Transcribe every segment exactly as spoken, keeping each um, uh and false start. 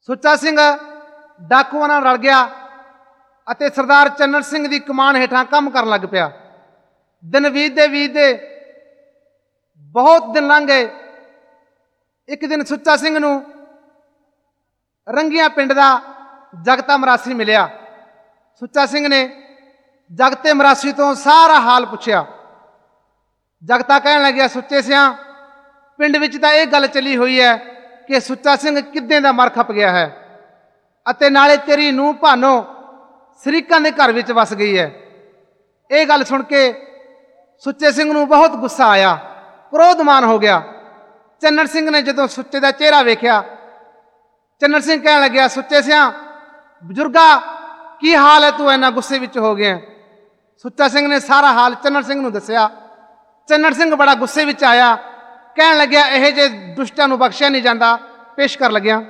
ਸੁੱਚਾ ਸਿੰਘ ਡਾਕੂਆਂ ਨਾਲ ਰਲ ਗਿਆ ਅਤੇ ਸਰਦਾਰ ਚੰਨਣ ਸਿੰਘ ਦੀ ਕਮਾਨ ਹੇਠਾਂ ਕੰਮ ਕਰਨ ਲੱਗ ਪਿਆ। ਦਿਨ ਬੀਤਦੇ ਬੀਤਦੇ ਬਹੁਤ ਦਿਨ ਲੰਘ ਗਏ। ਇੱਕ ਦਿਨ ਸੁੱਚਾ ਸਿੰਘ ਨੂੰ ਰੰਗੀਆਂ ਪਿੰਡ ਦਾ ਜਗਤਾ ਮਰਾਸੀ ਮਿਲਿਆ। ਸੁੱਚਾ ਸਿੰਘ ਨੇ ਜਗਤੇ ਮਰਾਸੀ ਤੋਂ ਸਾਰਾ ਹਾਲ ਪੁੱਛਿਆ। ਜਗਤਾ ਕਹਿਣ ਲੱਗਿਆ, ਸੁੱਚੇ ਸਿਆਂ, ਪਿੰਡ ਵਿੱਚ ਤਾਂ ਇਹ ਗੱਲ ਚੱਲੀ ਹੋਈ ਹੈ ਕਿ ਸੁੱਚਾ ਸਿੰਘ ਕਿੱਦਾਂ ਦਾ ਮਰ ਖਪ ਗਿਆ ਹੈ ਅਤੇ ਨਾਲੇ ਤੇਰੀ ਨੂੰਹ ਭਾਨੋ ਸ਼ਰੀਕਾਂ ਦੇ ਘਰ ਵਿੱਚ ਵਸ ਗਈ ਹੈ। ਇਹ ਗੱਲ ਸੁਣ ਕੇ ਸੁੱਚੇ ਸਿੰਘ ਨੂੰ ਬਹੁਤ ਗੁੱਸਾ ਆਇਆ, ਕ੍ਰੋਧਮਾਨ ਹੋ ਗਿਆ। ਚੰਨਣ ਸਿੰਘ ਨੇ ਜਦੋਂ ਸੁੱਚੇ ਦਾ ਚਿਹਰਾ ਵੇਖਿਆ, ਚੰਨਣ ਸਿੰਘ ਕਹਿਣ ਲੱਗਿਆ, ਸੁੱਚੇ ਸਿਆਂ, ਬਜ਼ੁਰਗਾ, ਕੀ ਹਾਲ ਹੈ, ਤੂੰ ਇੰਨਾ ਗੁੱਸੇ ਵਿੱਚ ਹੋ ਗਿਆ? ਸੁੱਚਾ ਸਿੰਘ ਨੇ ਸਾਰਾ ਹਾਲ ਚੰਨਣ ਸਿੰਘ ਨੂੰ ਦੱਸਿਆ। ਚੰਨਣ ਸਿੰਘ ਬੜਾ ਗੁੱਸੇ ਵਿੱਚ ਆਇਆ, ਕਹਿਣ ਲੱਗਿਆ, ਇਹੋ ਜਿਹੇ ਦੁਸ਼ਟਾਂ ਨੂੰ ਬਖਸ਼ਿਆ ਨਹੀਂ ਜਾਂਦਾ। ਪੇਸ਼ ਕਰ ਲੱਗਿਆ।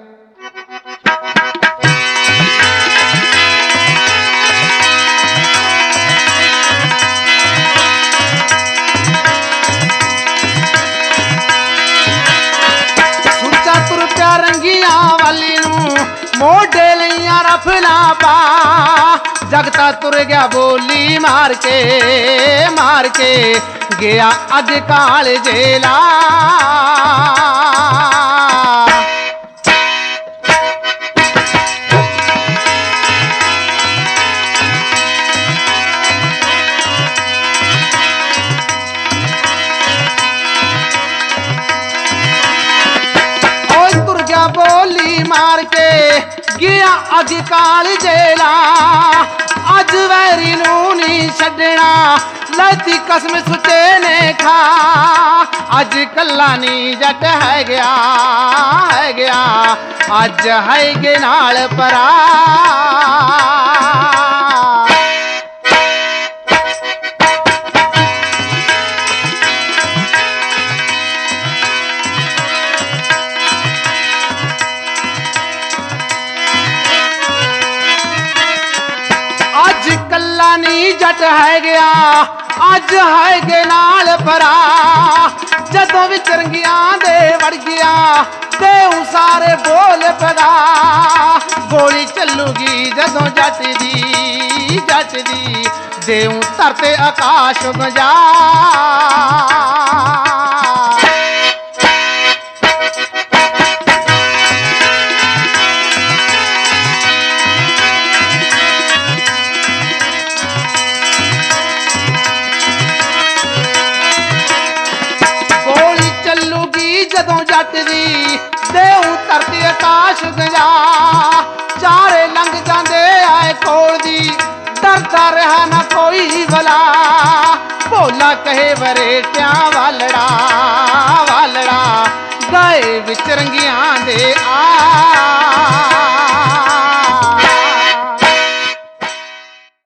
ਸੁੱਚਾ ਤੁਰ ਪਿਆ ਰੰਗੀਆਂ ਵਾਲੀ ਨੂੰ, ਮੋਢੇ ਲਈਆਂ ਰਫਲਾਂ ਪਾ। ਜਗਤਾ ਤੁਰ ਗਿਆ ਬੋਲੀ ਮਾਰ ਕੇ, ਮਾਰ ਕੇ ਗਿਆ ਅੱਜ ਕਾਲ ਜੇਲਾ। ਓਏ ਤੁਰ ਗਿਆ ਬੋਲੀ ਮਾਰ ਕੇ ਗਿਆ ਅੱਜ ਕਾਲ ਜੇਲਾ। ਅੱਜ ਵੈਰੀ ਨੂੰ ਨਹੀਂ ਛੱਡਣਾ, ਲੈਤੀ ਕਸਮ ਸੁੱਚੇ ਨੇ ਖਾ। ਅੱਜ ਕੱਲਾ ਨੀ ਜੱਟ ਹੈ ਗਿਆ, ਹੈ ਗਿਆ ਅੱਜ ਹੈਗੇ ਨਾਲ ਪਰਾ। ਅੱਜ ਕੱਲਾ ਨੀ ਜੱਟ ਹੈ ਗਿਆ, ਅੱਜ ਹੈਗੇ ਨਾਲ ਪਰਾ। ਜਦੋਂ ਵਿੱਚ ਰੰਗੀਆਂ ਦੇ ਵੜ ਗਿਆ, ਦੇਉ ਸਾਰੇ ਬੋਲ ਪਦਾ। ਗੋਲੀ ਚੱਲੂਗੀ ਜਦੋਂ ਜੱਟ ਦੀ, ਜੱਟ ਦੀ, ਦੇਉ ਧਰਤੇ ਆਕਾਸ਼ ਗਜਾ। ਜਦੋਂ ਜੱਟ ਦੀ, ਦੇਉ ਧਰਤੀ ਆਕਾਸ਼ ਗਜਾ। ਚਾਰੇ ਲੰਘ ਜਾਂਦੇ ਆਏ ਕੋਲ ਦੀ, ਡਰਦਾ ਰਿਹਾ ਨਾ ਕੋਈ ਭਲਾ। ਭੋਲਾ ਕਹੇ ਵਰੇਟਿਆਂ ਵਾਲੜਾ, ਵਾਲੜਾ ਗਏ ਵਿੱਚ ਰੰਗੀਆਂ ਦੇ ਆ।